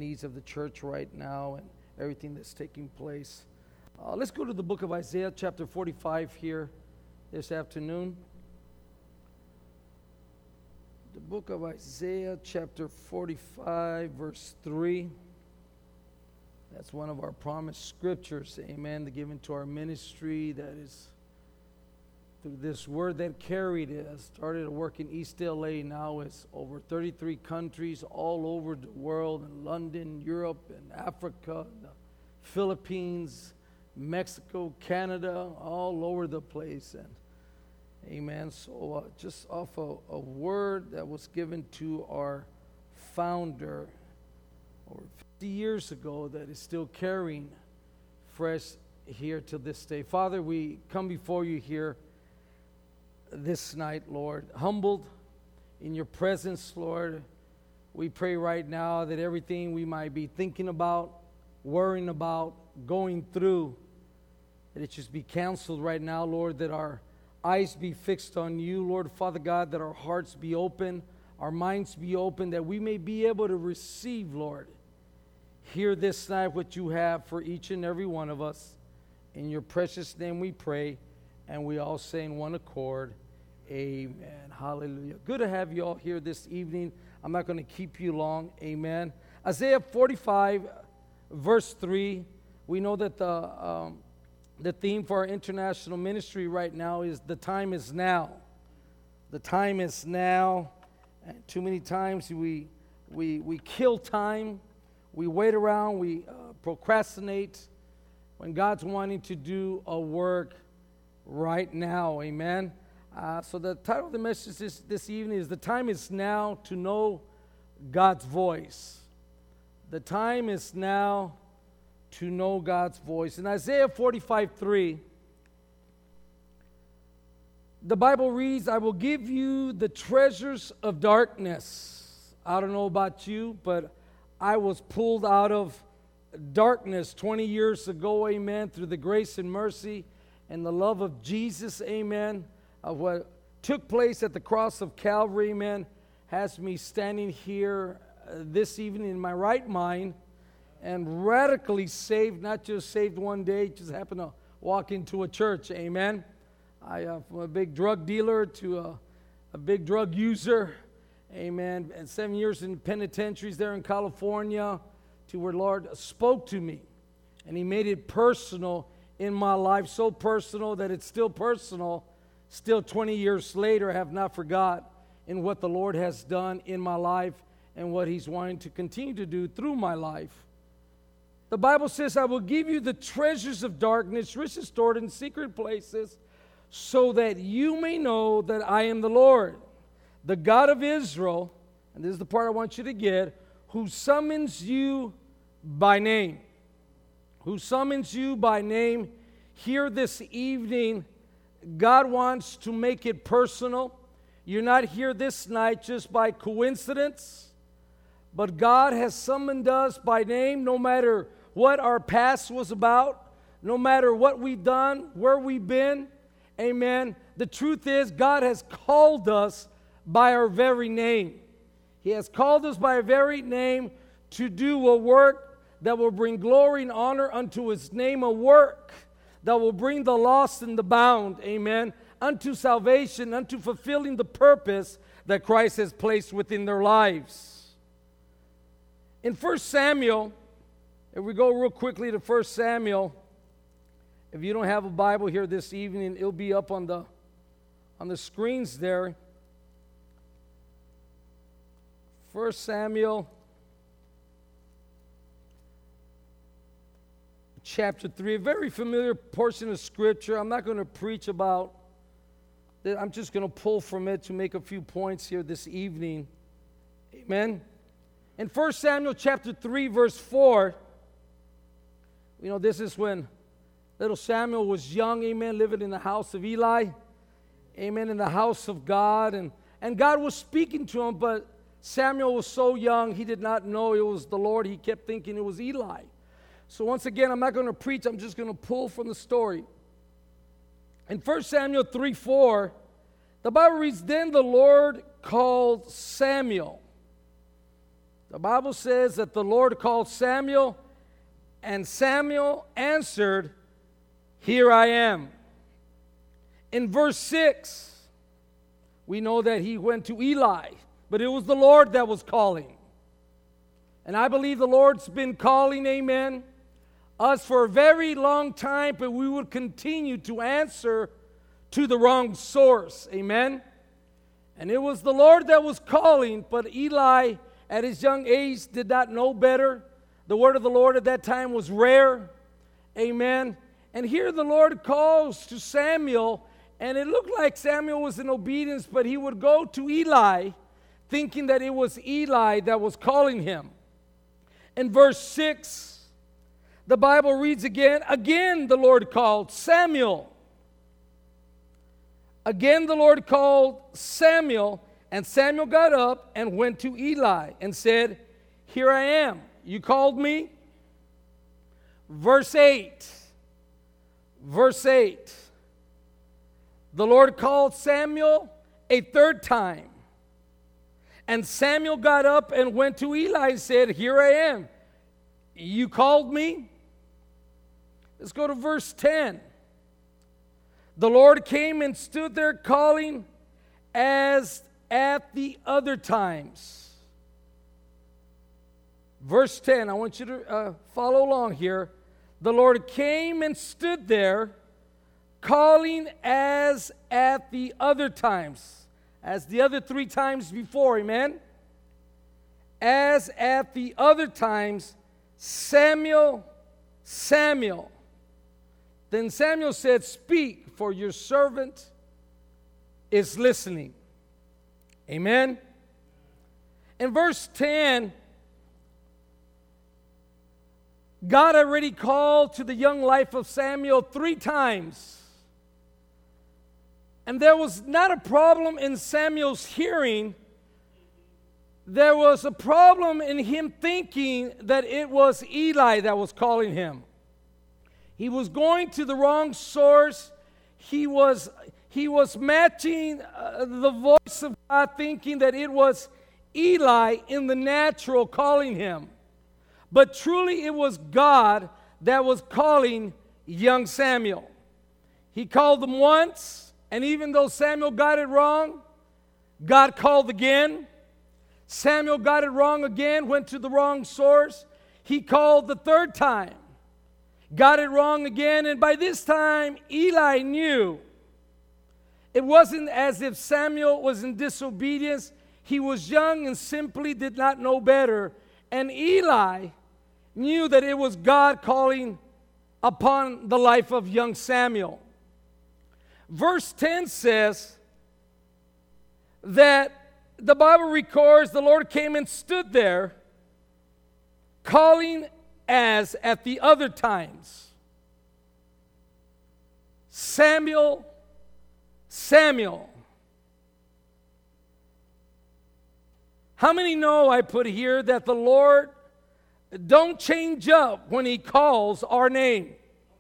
needs of the church right now and everything that's taking place. Let's go to the book of Isaiah, chapter 45 here this afternoon. The book of Isaiah, chapter 45, verse 3. That's one of our promised scriptures, amen, to give into our ministry. That is through this word that carried it. Started to work in East LA, now it's over 33 countries all over the world, in London, Europe, and Africa, the Philippines, Mexico, Canada, all over the place. And amen. So just off a word that was given to our founder over 50 years ago that is still carrying fresh here to this day. Father, we come before you here this night, Lord, humbled in your presence, Lord. We pray right now that everything we might be thinking about, worrying about, going through, that it just be canceled right now, Lord, that our eyes be fixed on you, Lord, Father God, that our hearts be open, our minds be open, that we may be able to receive, Lord, hear this night what you have for each and every one of us. In your precious name we pray, and we all say in one accord, amen. Hallelujah. Good to have you all here this evening. I'm not going to keep you long. Amen. Isaiah 45, verse 3. We know that the theme for our international ministry right now is the time is now. The time is now. And too many times we kill time. We wait around. We procrastinate when God's wanting to do a work right now. Amen. So the title of the message this evening is The Time is Now to Know God's Voice. The time is now to know God's voice. In Isaiah 45:3, the Bible reads, I will give you the treasures of darkness. I don't know about you, but I was pulled out of darkness 20 years ago, amen, through the grace and mercy and the love of Jesus, amen, of what took place at the cross of Calvary, amen, has me standing here this evening in my right mind and radically saved, not just saved one day, just happened to walk into a church, amen. From a big drug dealer to a big drug user, amen, and 7 years in penitentiaries there in California, to where Lord spoke to me, and He made it personal in my life, so personal that it's still personal. Still 20 years later, I have not forgot in what the Lord has done in my life and what He's wanting to continue to do through my life. The Bible says, I will give you the treasures of darkness, riches stored in secret places, so that you may know that I am the Lord, the God of Israel, and this is the part I want you to get, who summons you by name. Who summons you by name. Here this evening, God wants to make it personal. You're not here this night just by coincidence, but God has summoned us by name, no matter what our past was about, no matter what we've done, where we've been. Amen. The truth is, God has called us by our very name. He has called us by our very name to do a work that will bring glory and honor unto His name, a work that will bring the lost and the bound, amen, unto salvation, unto fulfilling the purpose that Christ has placed within their lives. In 1 Samuel, if we go real quickly to 1 Samuel, if you don't have a Bible here this evening, it'll be up on the screens there. 1 Samuel chapter 3, a very familiar portion of Scripture. I'm not going to preach about it. I'm just going to pull from it to make a few points here this evening. Amen. In 1 Samuel chapter 3, verse 4, this is when little Samuel was young, amen, living in the house of Eli, amen, in the house of God. And God was speaking to him, but Samuel was so young, he did not know it was the Lord. He kept thinking it was Eli. So once again, I'm not going to preach. I'm just going to pull from the story. In 1 Samuel 3:4, the Bible reads, Then the Lord called Samuel. The Bible says that the Lord called Samuel, and Samuel answered, "Here I am." In verse 6, we know that he went to Eli, but it was the Lord that was calling. And I believe the Lord's been calling, amen, us for a very long time, but we would continue to answer to the wrong source, amen. And it was the Lord that was calling, but Eli, at his young age, did not know better. The word of the Lord at that time was rare, amen. And here the Lord calls to Samuel, and it looked like Samuel was in obedience, but he would go to Eli, thinking that it was Eli that was calling him. In verse 6, the Bible reads again the Lord called Samuel. Again the Lord called Samuel, and Samuel got up and went to Eli and said, "Here I am. You called me?" Verse 8. The Lord called Samuel a third time. And Samuel got up and went to Eli and said, "Here I am. You called me?" Let's go to verse 10. The Lord came and stood there calling as at the other times. Verse 10, I want you to follow along here. The Lord came and stood there calling as at the other times. As the other 3 times before, amen? As at the other times, Samuel, Samuel. Then Samuel said, "Speak, for your servant is listening." Amen? In verse 10, God already called to the young life of Samuel 3 times. And there was not a problem in Samuel's hearing. There was a problem in him thinking that it was Eli that was calling him. He was going to the wrong source. He was matching the voice of God, thinking that it was Eli in the natural calling him. But truly it was God that was calling young Samuel. He called him once, and even though Samuel got it wrong, God called again. Samuel got it wrong again, went to the wrong source. He called the third time, got it wrong again, and by this time Eli knew. It wasn't as if Samuel was in disobedience. He was young and simply did not know better. And Eli knew that it was God calling upon the life of young Samuel. Verse 10 says that the Bible records the Lord came and stood there, calling as at the other times, "Samuel, Samuel." How many know, I put here, that the Lord don't change up when He calls our name?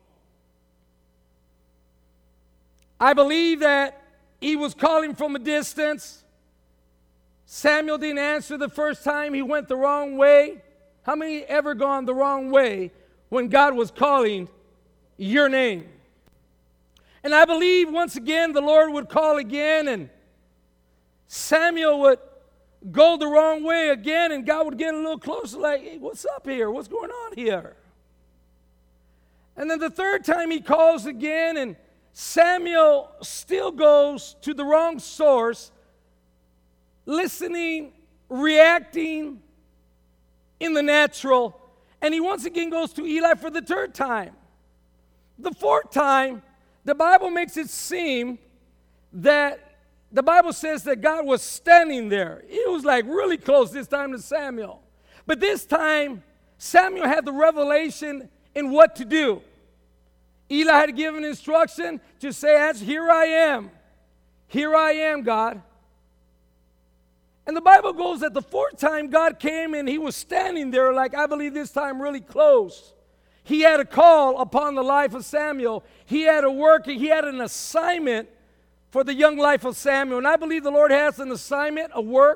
I believe that He was calling from a distance. Samuel didn't answer the first time. He went the wrong way. How many ever gone the wrong way when God was calling your name? And I believe once again the Lord would call again, and Samuel would go the wrong way again, and God would get a little closer, like, "Hey, what's up here? What's going on here?" And then the third time He calls again, and Samuel still goes to the wrong source, listening, reacting in the natural, and he once again goes to Eli for the third time. The fourth time, the Bible makes it seem that the Bible says that God was standing there. He was like really close this time to Samuel. But this time, Samuel had the revelation in what to do. Eli had given instruction to say, "Here I am. Here I am, God." And the Bible goes that the fourth time God came and He was standing there, like I believe this time really close. He had a call upon the life of Samuel. He had a work, He had an assignment for the young life of Samuel. And I believe the Lord has an assignment, a work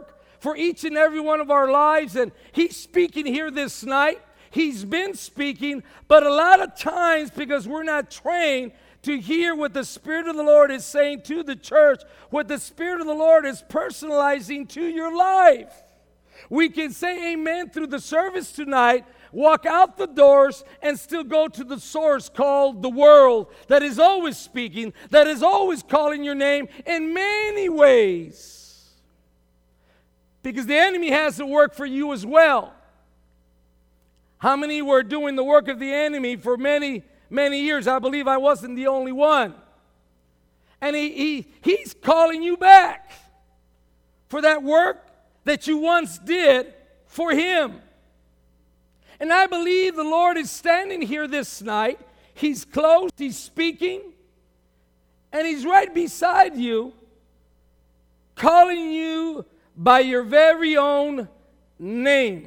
for each and every one of our lives, and He's speaking here this night. He's been speaking, but a lot of times, because we're not trained to hear what the Spirit of the Lord is saying to the church, what the Spirit of the Lord is personalizing to your life. We can say amen through the service tonight, walk out the doors, and still go to the source called the world that is always speaking, that is always calling your name in many ways. Because the enemy has to work for you as well. How many were doing the work of the enemy for many, many years? I believe I wasn't the only one. And he's calling you back for that work that you once did for Him. And I believe the Lord is standing here this night. He's close, He's speaking, and He's right beside you, calling you by your very own name.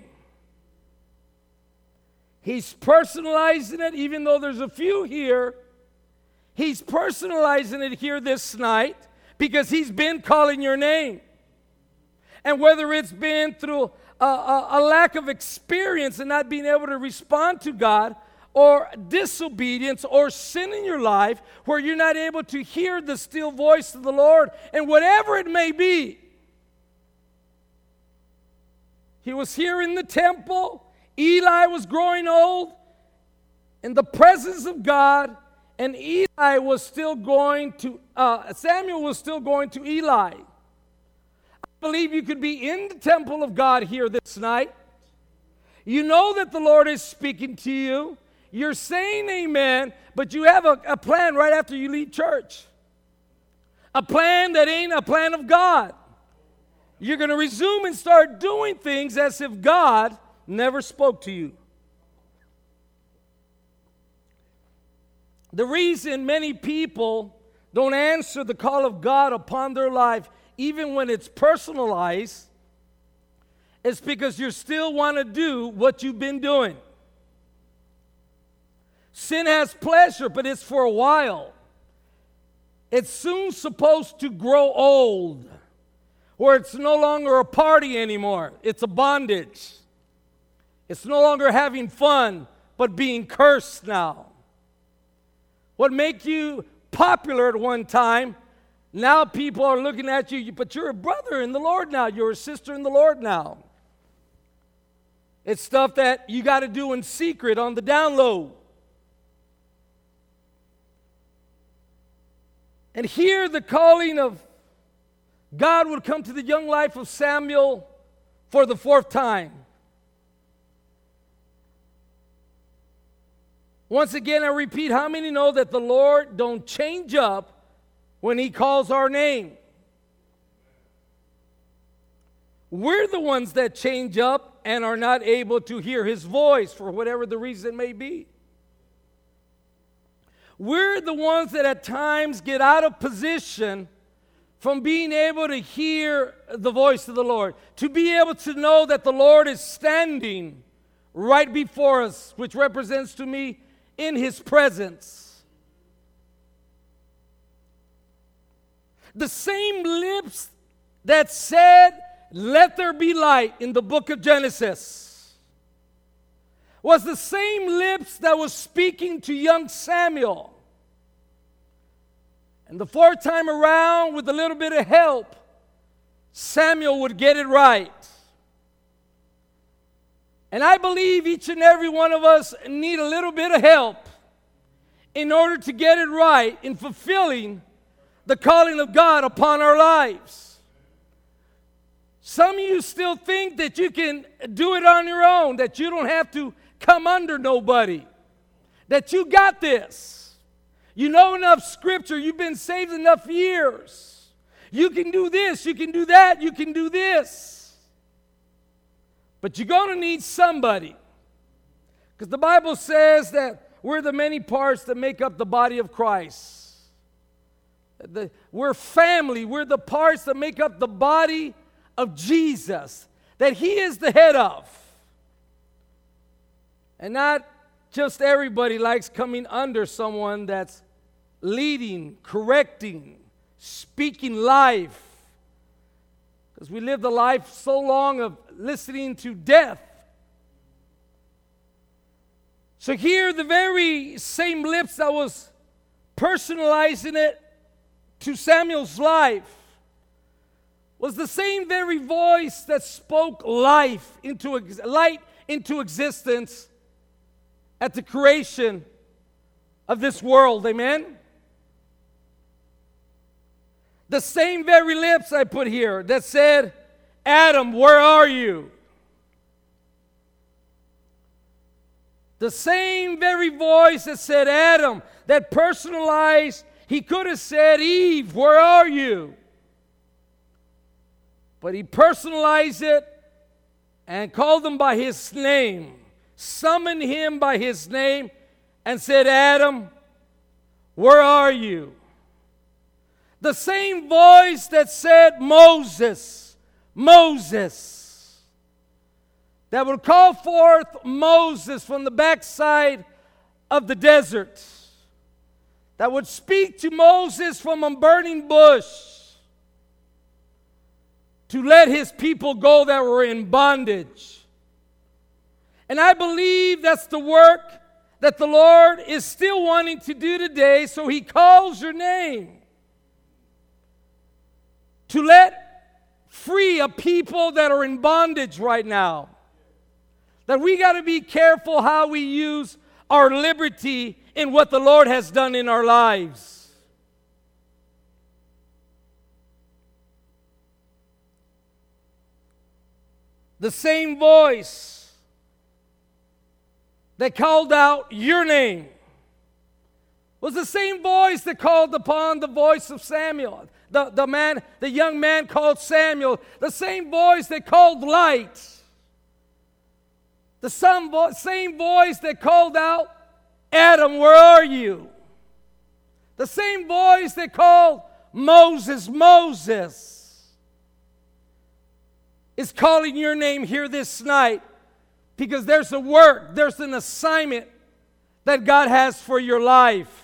He's personalizing it, even though there's a few here. He's personalizing it here this night because He's been calling your name. And whether it's been through a lack of experience and not being able to respond to God, or disobedience or sin in your life where you're not able to hear the still voice of the Lord, and whatever it may be. He was here in the temple. Eli was growing old in the presence of God, and Eli was still going to, Samuel was still going to Eli. I believe you could be in the temple of God here this night. You know that the Lord is speaking to you. You're saying amen, but you have a plan right after you leave church. A plan that ain't a plan of God. You're going to resume and start doing things as if God never spoke to you. The reason many people don't answer the call of God upon their life, even when it's personalized, is because you still want to do what you've been doing. Sin has pleasure, but it's for a while. It's soon supposed to grow old, where it's no longer a party anymore. It's a bondage. It's no longer having fun, but being cursed now. What made you popular at one time, now people are looking at you, but you're a brother in the Lord now. You're a sister in the Lord now. It's stuff that you got to do in secret on the down low. And here the calling of God would come to the young life of Samuel for the fourth time. Once again, I repeat, how many know that the Lord don't change up when He calls our name? We're the ones that change up and are not able to hear His voice for whatever the reason may be. We're the ones that at times get out of position from being able to hear the voice of the Lord, to be able to know that the Lord is standing right before us, which represents to me in His presence. The same lips that said, "Let there be light," in the book of Genesis, was the same lips that was speaking to young Samuel. And the fourth time around, with a little bit of help, Samuel would get it right. And I believe each and every one of us need a little bit of help in order to get it right in fulfilling the calling of God upon our lives. Some of you still think that you can do it on your own, that you don't have to come under nobody, that you got this. You know enough scripture, you've been saved enough years. You can do this, you can do that, you can do this. But you're going to need somebody. Because the Bible says that we're the many parts that make up the body of Christ. We're family. We're the parts that make up the body of Jesus, that He is the head of. And not just everybody likes coming under someone that's leading, correcting, speaking life. Because we lived a life so long of listening to death. So here, the very same lips that was personalizing it to Samuel's life was the same very voice that spoke light into existence at the creation of this world. Amen? The same very lips I put here that said, Adam, where are you? The same very voice that said Adam, that personalized, he could have said, Eve, where are you? But he personalized it and called him by his name, summoned him by his name, and said, Adam, where are you? The same voice that said, Moses, Moses, that would call forth Moses from the backside of the desert, that would speak to Moses from a burning bush to let his people go that were in bondage. And I believe that's the work that the Lord is still wanting to do today, so he calls your name to let free a people that are in bondage right now. That we got to be careful how we use our liberty in what the Lord has done in our lives. The same voice that called out your name was the same voice that called upon the voice of Samuel. The young man called Samuel. The same voice that called light. The same voice that called out, Adam, where are you? The same voice that called Moses, Moses, is calling your name here this night because there's a work, there's an assignment that God has for your life.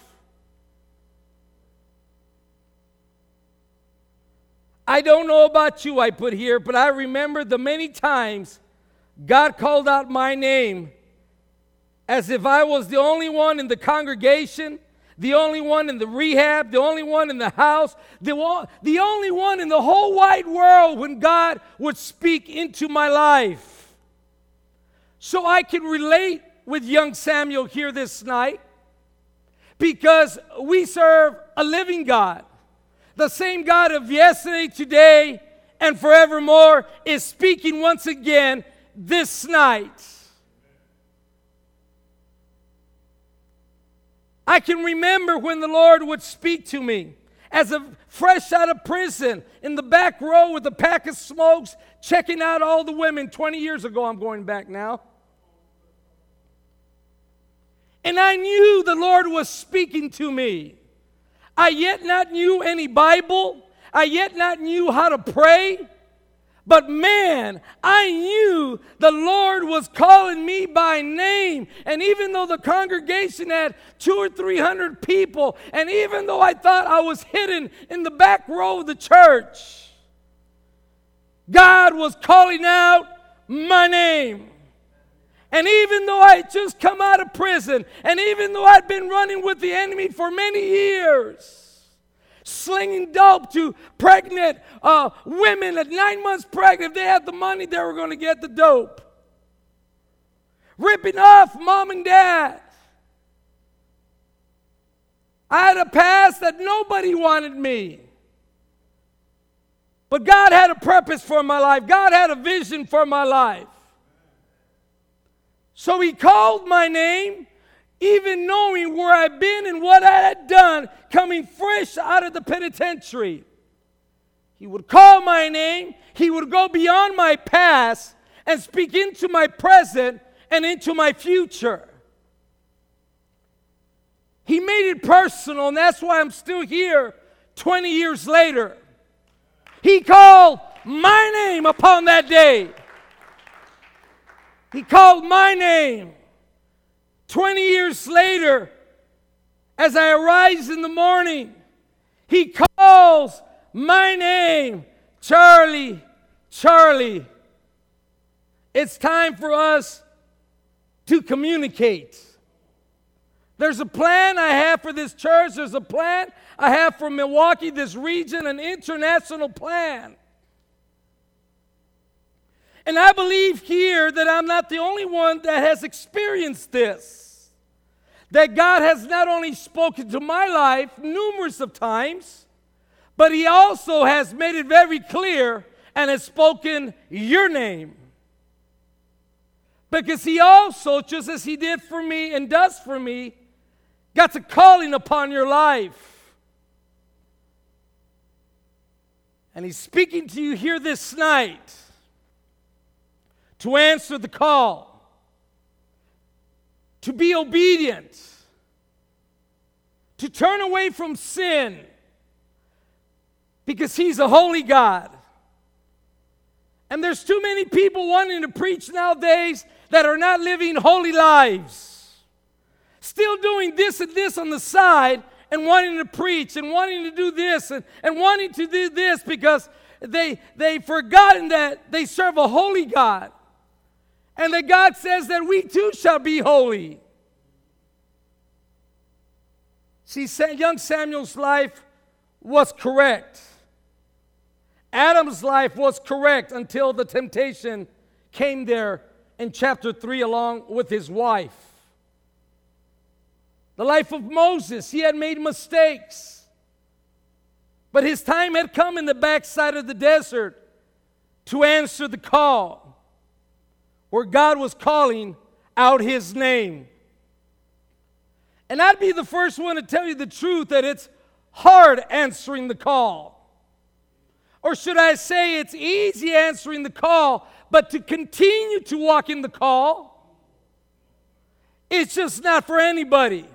I don't know about you, I put here, but I remember the many times God called out my name as if I was the only one in the congregation, the only one in the rehab, the only one in the house, the only one in the whole wide world when God would speak into my life. So I can relate with young Samuel here this night because we serve a living God. The same God of yesterday, today, and forevermore is speaking once again this night. I can remember when the Lord would speak to me as a fresh out of prison in the back row with a pack of smokes, checking out all the women 20 years ago. I'm going back now. And I knew the Lord was speaking to me. I yet not knew any Bible. I yet not knew how to pray. But man, I knew the Lord was calling me by name. And even though the congregation had 200 or 300 people, and even though I thought I was hidden in the back row of the church, God was calling out my name. And even though I had just come out of prison, and even though I'd been running with the enemy for many years, slinging dope to pregnant women at 9 months pregnant. If they had the money, they were going to get the dope. Ripping off mom and dad. I had a past that nobody wanted me. But God had a purpose for my life. God had a vision for my life. So he called my name, even knowing where I've been and what I had done, coming fresh out of the penitentiary. He would call my name. He would go beyond my past and speak into my present and into my future. He made it personal, and that's why I'm still here 20 years later. He called my name upon that day. He called my name. 20 years later, as I arise in the morning, he calls my name, Charlie Charlie, it's time for us to communicate. There's a plan I have for this church. There's a plan I have for Milwaukee, this region, an international plan. And I believe here that I'm not the only one that has experienced this. That God has not only spoken to my life numerous of times, but He also has made it very clear and has spoken your name. Because He also, just as He did for me and does for me, got a calling upon your life. And He's speaking to you here this night to answer the call, to be obedient, to turn away from sin, because He's a holy God. And there's too many people wanting to preach nowadays that are not living holy lives. Still doing this and this on the side and wanting to preach and wanting to do this and wanting to do this because they've forgotten that they serve a holy God. And that God says that we too shall be holy. See, young Samuel's life was correct. Adam's life was correct until the temptation came there in chapter 3 along with his wife. The life of Moses, he had made mistakes. But his time had come in the backside of the desert to answer the call, where God was calling out His name. And I'd be the first one to tell you the truth that it's hard answering the call. Or should I say it's easy answering the call, but to continue to walk in the call, it's just not for anybody.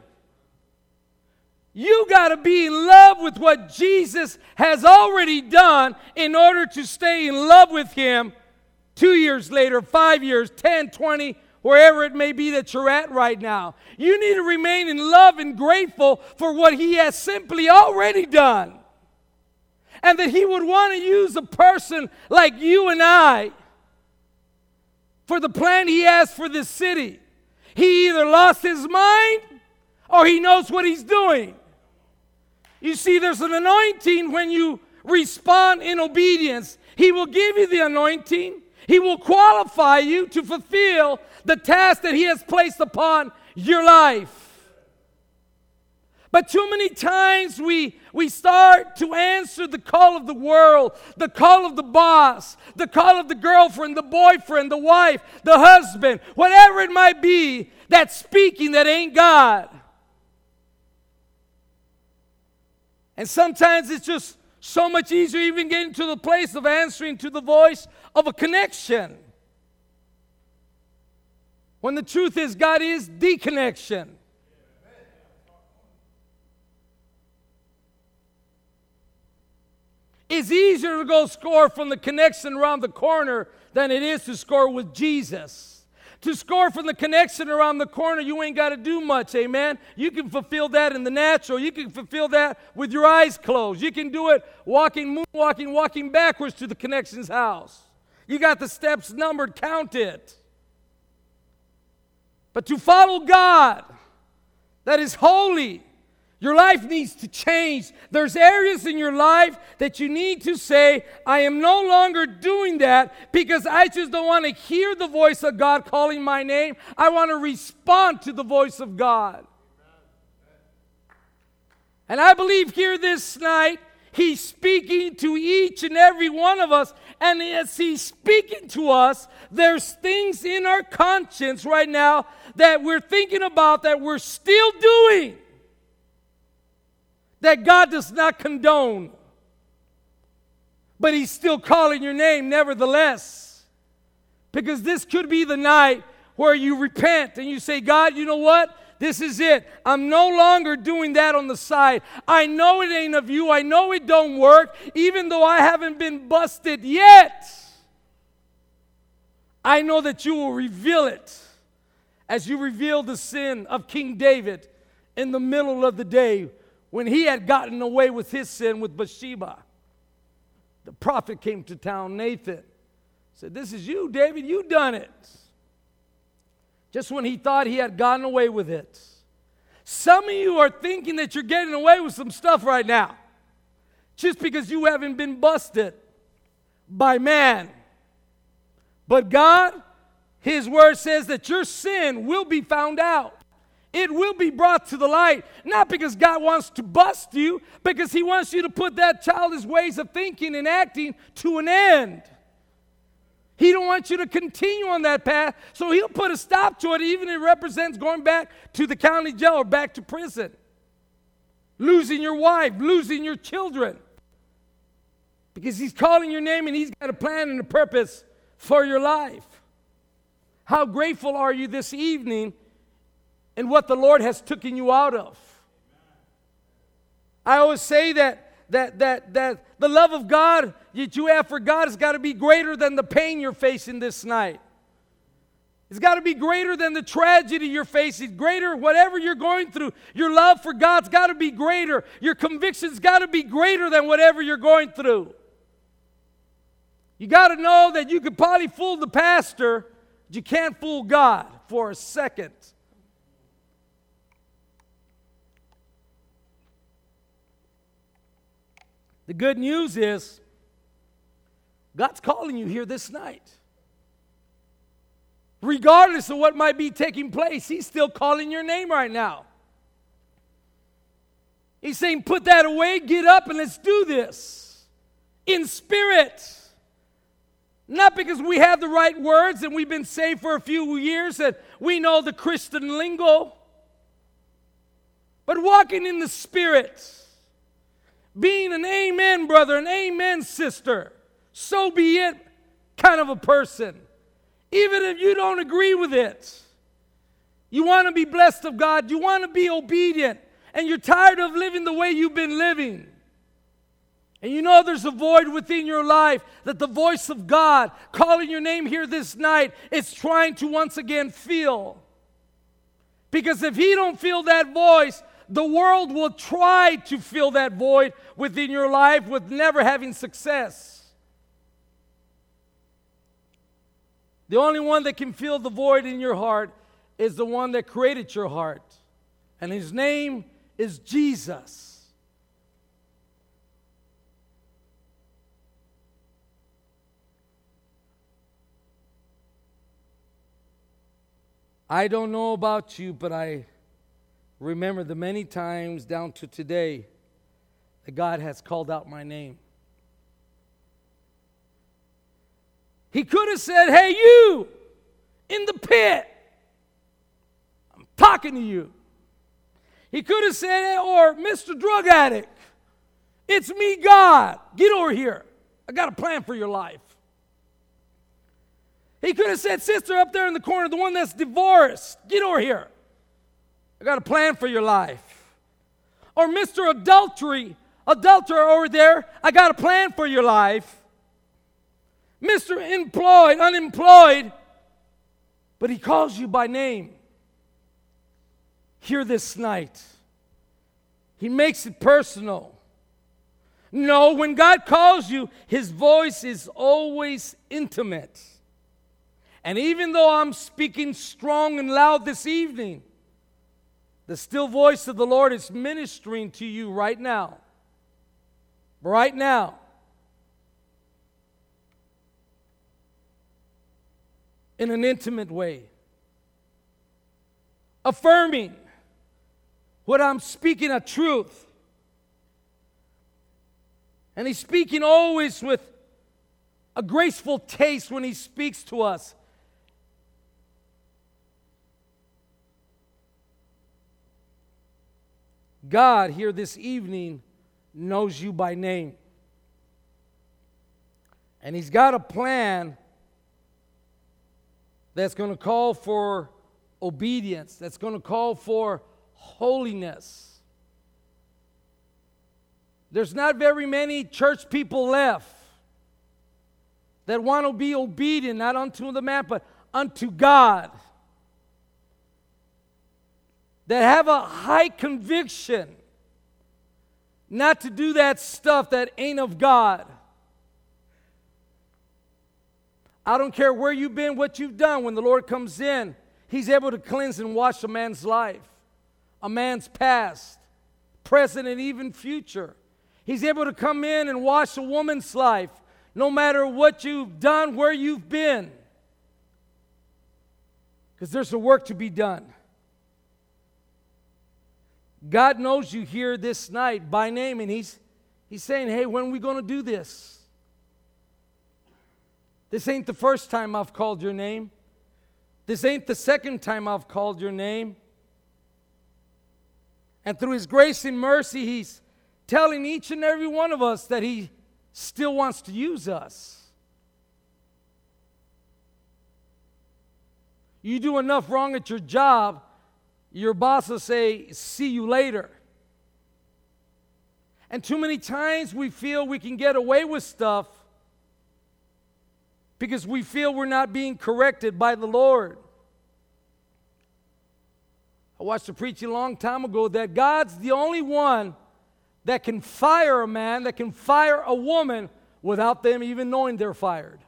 You got to be in love with what Jesus has already done in order to stay in love with Him 2 years later, 5 years, 10, 20, wherever it may be that you're at right now. You need to remain in love and grateful for what He has simply already done. And that He would want to use a person like you and I for the plan He has for this city. He either lost his mind or he knows what he's doing. You see, there's an anointing when you respond in obedience. He will give you the anointing. He will qualify you to fulfill the task that He has placed upon your life. But too many times we start to answer the call of the world, the call of the boss, the call of the girlfriend, the boyfriend, the wife, the husband, whatever it might be that's speaking that ain't God. And sometimes it's just so much easier even getting to the place of answering to the voice of a connection. When the truth is, God is the connection. It's easier to go score from the connection around the corner than it is to score with Jesus. To score from the connection around the corner, you ain't got to do much, amen? You can fulfill that in the natural. You can fulfill that with your eyes closed. You can do it walking backwards to the connection's house. You got the steps numbered, count it. But to follow God that is holy, your life needs to change. There's areas in your life that you need to say, I am no longer doing that because I just don't want to hear the voice of God calling my name. I want to respond to the voice of God. And I believe here this night, He's speaking to each and every one of us. And as He's speaking to us, there's things in our conscience right now that we're thinking about that we're still doing, that God does not condone. But He's still calling your name nevertheless. Because this could be the night where you repent and you say, God, you know what? This is it. I'm no longer doing that on the side. I know it ain't of you. I know it don't work. Even though I haven't been busted yet, I know that you will reveal it as you revealed the sin of King David in the middle of the day when he had gotten away with his sin with Bathsheba. The prophet came to town, Nathan, Said, this is you, David, you done it. Just when he thought he had gotten away with it. Some of you are thinking that you're getting away with some stuff right now. Just because you haven't been busted by man. But God, His word says that your sin will be found out. It will be brought to the light. Not because God wants to bust you, because He wants you to put that childish ways of thinking and acting to an end. He don't want you to continue on that path, so He'll put a stop to it, even if it represents going back to the county jail or back to prison. Losing your wife, losing your children. Because He's calling your name and He's got a plan and a purpose for your life. How grateful are you this evening in what the Lord has taken you out of? I always say that the love of God that you have for God has got to be greater than the pain you're facing this night. It's got to be greater than the tragedy you're facing. Greater, whatever you're going through, your love for God's got to be greater. Your conviction's got to be greater than whatever you're going through. You got to know that you could probably fool the pastor, but you can't fool God for a second. The good news is, God's calling you here this night. Regardless of what might be taking place, He's still calling your name right now. He's saying, put that away, get up, and let's do this. In spirit. Not because we have the right words and we've been saved for a few years and we know the Christian lingo, but walking in the Spirit. Being an amen brother, an amen sister, so be it kind of a person. Even if you don't agree with it, you want to be blessed of God, you want to be obedient, and you're tired of living the way you've been living. And you know there's a void within your life that the voice of God calling your name here this night is trying to once again fill. Because if He don't feel that voice, the world will try to fill that void within your life with never having success. The only one that can fill the void in your heart is the one that created your heart. And His name is Jesus. I don't know about you, but I remember the many times down to today that God has called out my name. He could have said, hey, you in the pit, I'm talking to you. He could have said, hey, or Mr. Drug Addict, it's me, God. Get over here. I got a plan for your life. He could have said, sister up there in the corner, the one that's divorced, get over here. I got a plan for your life. Or Mr. Adulterer over there, I got a plan for your life. Mr. Unemployed, but He calls you by name. Here this night. He makes it personal. No, when God calls you, His voice is always intimate. And even though I'm speaking strong and loud this evening, the still voice of the Lord is ministering to you right now. Right now. In an intimate way. Affirming what I'm speaking a truth. And He's speaking always with a graceful taste when He speaks to us. God here this evening knows you by name. And He's got a plan that's going to call for obedience, that's going to call for holiness. There's not very many church people left that want to be obedient, not unto the man, but unto God. That have a high conviction not to do that stuff that ain't of God. I don't care where you've been, what you've done. When the Lord comes in, He's able to cleanse and wash a man's life, a man's past, present, and even future. He's able to come in and wash a woman's life, no matter what you've done, where you've been. Because there's a work to be done. God knows you here this night by name, and He's saying, hey, when are we going to do this? This ain't the first time I've called your name. This ain't the second time I've called your name. And through His grace and mercy, He's telling each and every one of us that He still wants to use us. You do enough wrong at your job, your boss will say, see you later. And too many times we feel we can get away with stuff because we feel we're not being corrected by the Lord. I watched a preaching a long time ago that God's the only one that can fire a man, that can fire a woman without them even knowing they're fired.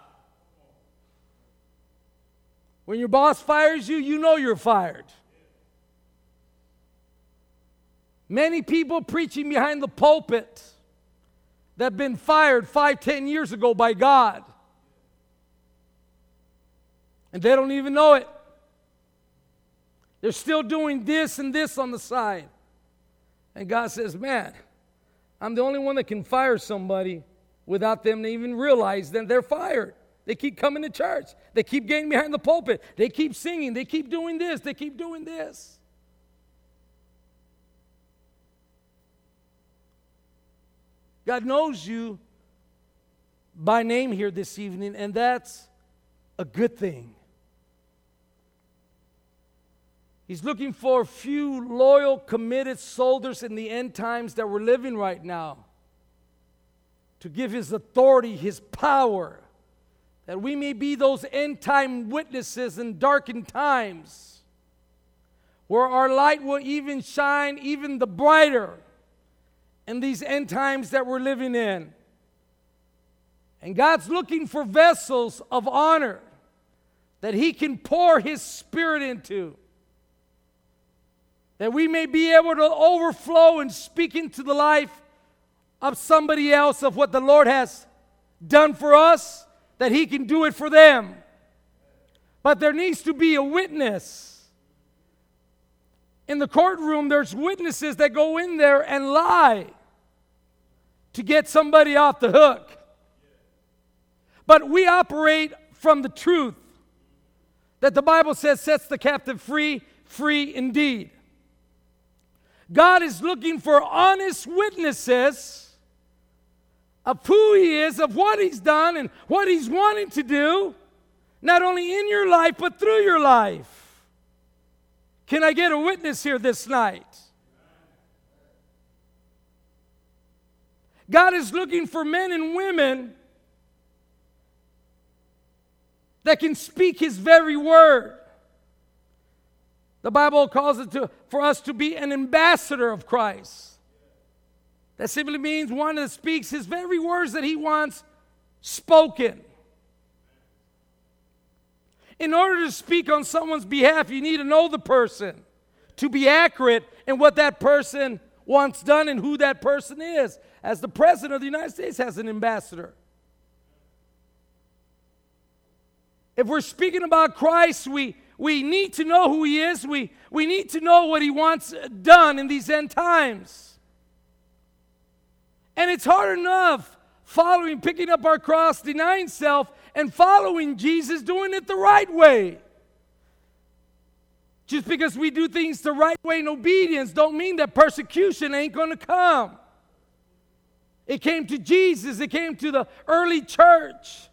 When your boss fires you, you know you're fired. Many people preaching behind the pulpit that have been fired 5-10 years ago by God. And they don't even know it. They're still doing this and this on the side. And God says, man, I'm the only one that can fire somebody without them to even realize that they're fired. They keep coming to church. They keep getting behind the pulpit. They keep singing. They keep doing this. They keep doing this. God knows you by name here this evening, and that's a good thing. He's looking for a few loyal, committed soldiers in the end times that we're living right now to give His authority, His power, that we may be those end-time witnesses in darkened times where our light will even shine even the brighter in these end times that we're living in. And God's looking for vessels of honor that He can pour His Spirit into, that we may be able to overflow and speak into the life of somebody else of what the Lord has done for us, that He can do it for them. But there needs to be a witness. In the courtroom, there's witnesses that go in there and lie to get somebody off the hook. But we operate from the truth that the Bible says sets the captive free, free indeed. God is looking for honest witnesses of who He is, of what He's done, and what He's wanting to do, not only in your life, but through your life. Can I get a witness here this night? God is looking for men and women that can speak His very word. The Bible calls it for us to be an ambassador of Christ. That simply means one that speaks His very words that He wants spoken. In order to speak on someone's behalf, you need to know the person, to be accurate in what that person wants done and who that person is. As the President of the United States has an ambassador. If we're speaking about Christ, we need to know who He is. We need to know what He wants done in these end times. And it's hard enough picking up our cross, denying self, and following Jesus, doing it the right way. Just because we do things the right way in obedience don't mean that persecution ain't going to come. It came to Jesus. It came to the early church.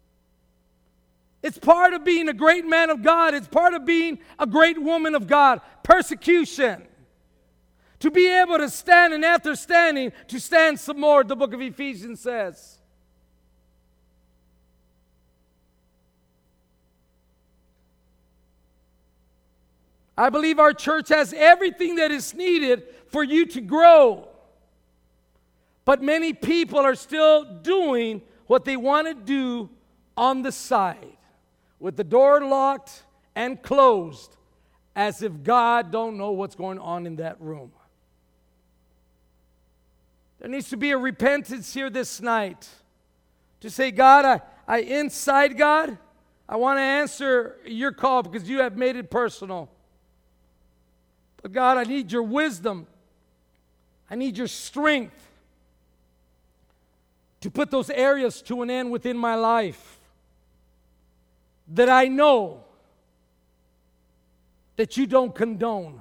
It's part of being a great man of God. It's part of being a great woman of God. Persecution. To be able to stand, and after standing, to stand some more, the book of Ephesians says. I believe our church has everything that is needed for you to grow. But many people are still doing what they want to do on the side with the door locked and closed as if God don't know what's going on in that room. There needs to be a repentance here this night to say, God, inside God, I want to answer your call because you have made it personal. But God, I need your wisdom. I need your strength to put those areas to an end within my life that I know that you don't condone.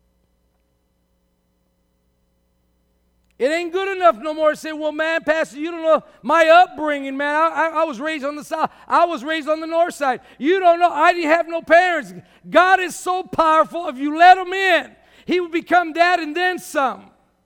It ain't good enough no more to say, well, man, Pastor, you don't know my upbringing, man. I was raised on the south. I was raised on the north side. You don't know. I didn't have no parents. God is so powerful. If you let him in, he will become that and then some.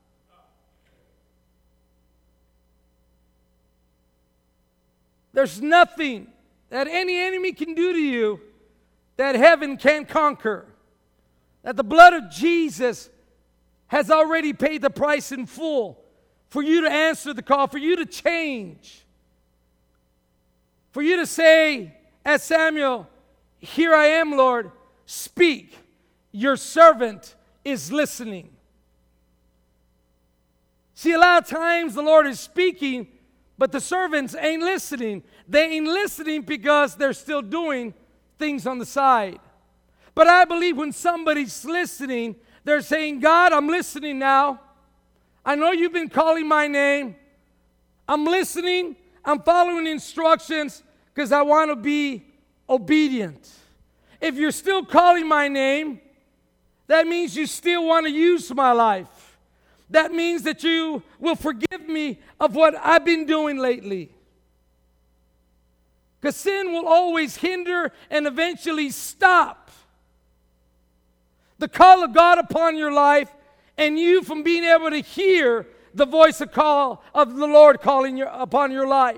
There's nothing that any enemy can do to you that heaven can't conquer. That the blood of Jesus has already paid the price in full for you to answer the call, for you to change, for you to say, as Samuel, here I am, Lord, speak. Your servant is listening. See, a lot of times the Lord is speaking, but the servants ain't listening. They ain't listening because they're still doing things on the side. But I believe when somebody's listening, they're saying, God, I'm listening now. I know you've been calling my name. I'm listening. I'm following instructions because I want to be obedient. If you're still calling my name, that means you still want to use my life. That means that you will forgive me of what I've been doing lately. Because sin will always hinder and eventually stop the call of God upon your life and you from being able to hear the voice of call of the Lord calling upon your life.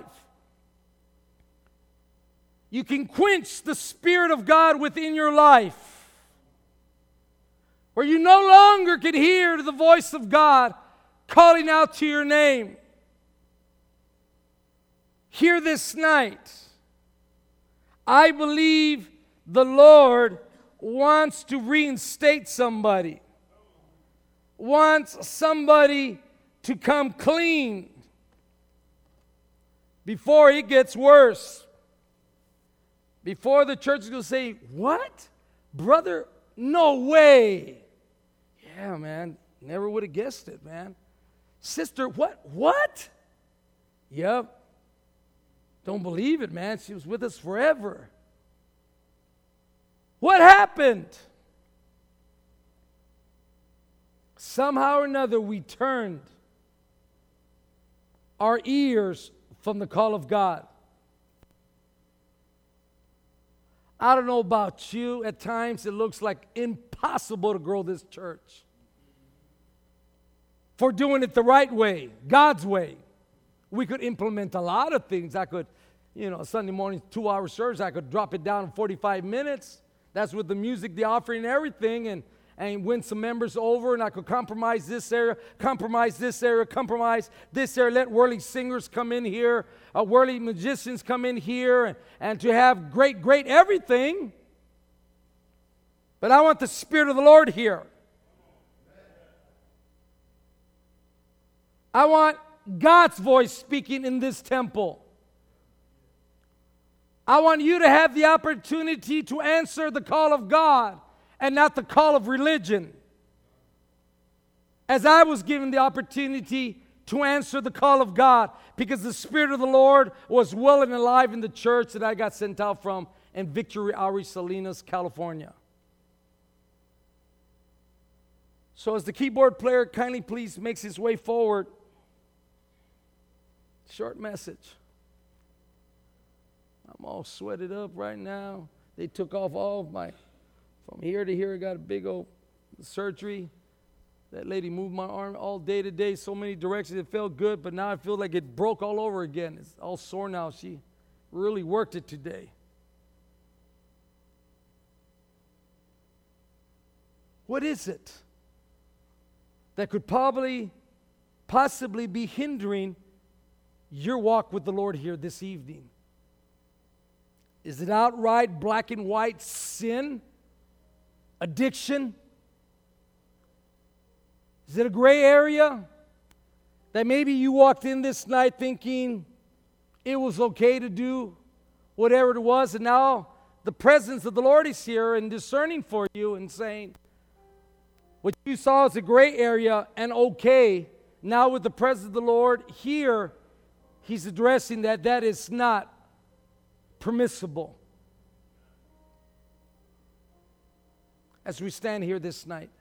You can quench the Spirit of God within your life, where you no longer can hear the voice of God calling out to your name. Here this night, I believe the Lord wants to reinstate somebody, wants somebody to come clean before it gets worse. Before the church is going to say, what? Brother, no way. Yeah, man, never would have guessed it, man. Sister, what? Yep. Don't believe it, man. She was with us forever. What happened? Somehow or another, we turned our ears from the call of God. I don't know about you. At times, it looks like impossible to grow this church. For doing it the right way, God's way. We could implement a lot of things. I could, Sunday morning, 2-hour service, I could drop it down in 45 minutes. That's with the music, the offering, and everything, and win some members over, and I could compromise this area, compromise this area, compromise this area, let worldly singers come in here, worldly magicians come in here, and to have great everything. But I want the Spirit of the Lord here. I want God's voice speaking in this temple. I want you to have the opportunity to answer the call of God and not the call of religion. As I was given the opportunity to answer the call of God because the Spirit of the Lord was well and alive in the church that I got sent out from in Victory Outreach, Salinas, California. So as the keyboard player kindly please makes his way forward, short message. I'm all sweated up right now. They took off all of my, from here to here, I got a big old surgery. That lady moved my arm all day today, so many directions. It felt good, but now I feel like it broke all over again. It's all sore now. She really worked it today. What is it that could possibly be hindering your walk with the Lord here this evening? Is it outright black and white sin? Addiction? Is it a gray area that maybe you walked in this night thinking it was okay to do whatever it was, and now the presence of the Lord is here and discerning for you and saying, what you saw as a gray area and okay, now with the presence of the Lord here, He's addressing that is not permissible. As we stand here this night,